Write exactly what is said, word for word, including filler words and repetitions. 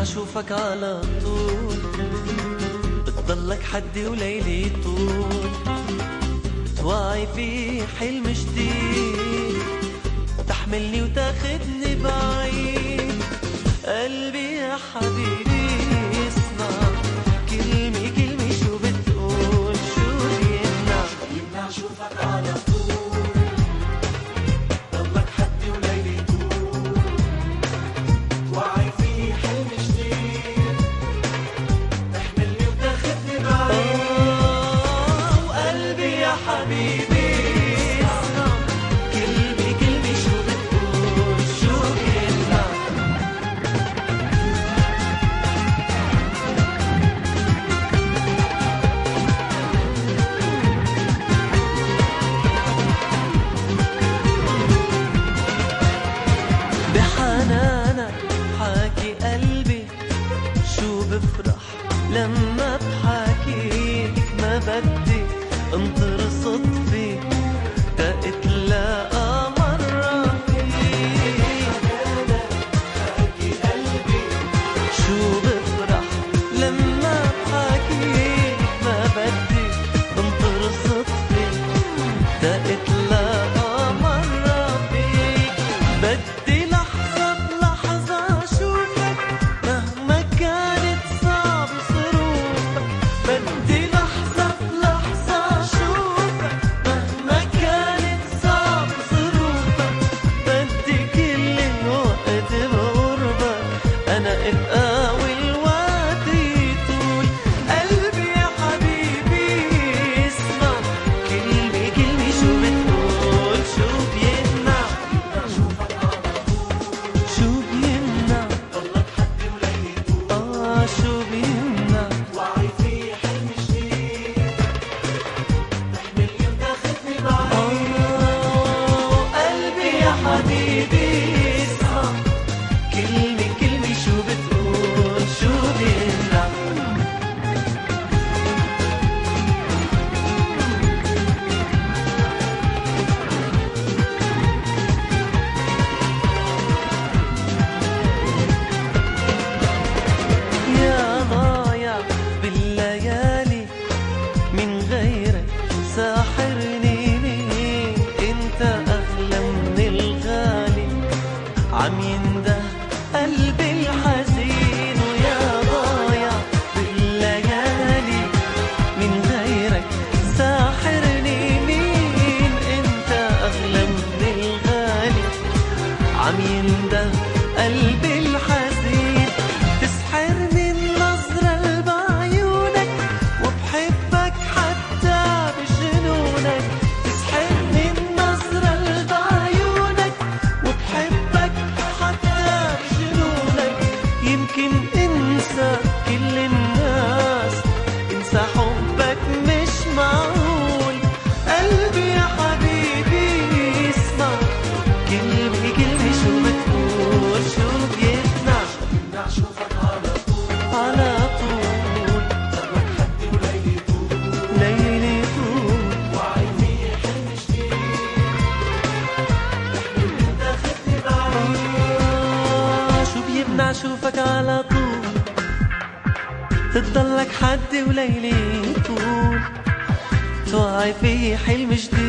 اشوفك على طول، بتضلك حدي وليلي طول، بتوعي في حلم جديد، تحملني وتاخدني بعيد. قلبي يا حبيبي اسمع كلمة كلمة شو بتقول، شو يمنع يمنع اشوفك على طول، ضلك حدي وليلي طول، وعي في حلم جديد، تحملني وتاخدني بعيد. وقلبي يا حبيبي اسمع كلمة كلمة شو بتقول، شو يمنع بحنانك حاكي قلبي، شو بفرح لما بحاكيك، ما بدي انطر صدفي تتلاقى مرة فيك. حاكي قلبي شو بفرح لما بحاكيك، ما بدي انطر صدفي تتلاقى مرة فيك. بدي لحظة بلحظة أشوفك مهما كانت صعب ظروفك، بدي لحظة بلحظة أشوفك مهما كانت صعب ظروفك، بدي كل الوقت بقربك أنا أبقى والوقت يطول. قلبي يا حبيبي اسمع كلمة كلمة شو بتقول، شو بيمنع شو بيمنع ضلك حدي وليلي طول، آه شو بيمنع وعي في حلم جديد، تحملني وتاخدني بعيد. آه قلبي يا حبيبي اسمع كلمة كلمة شو بتقول، شو بيمنع يا ضايع بالليالي من غيرك ساحرني مين، انت اغلى من الغالي عم ينده قلبي الحزين. ويا ضايع بالليالي من غيرك ساحرني مين، انت اغلى من الغالي عم ينده قلبي الحزين. تسحرني النظرة اللي بعيونك وبحبك حتى بجنونك، تسحرني النظرة اللي بعيونك وبحبك حتى بجنونك. يمكن انسى كل الناس، انسى حبك مش معقول. قلبي يا حبيبي اسمع كلمة كلمة شو بتقول، شو بيمنع يمنع شوفك على طول، على طول ضلك حدي وليلي طول، ليلي طول وعي في حلم جديد، تحملني وتاخدني بعيد. آه شو بيمنع شوفك على طول، تضلك حدي وليلي طول، توعي في حلم جديد.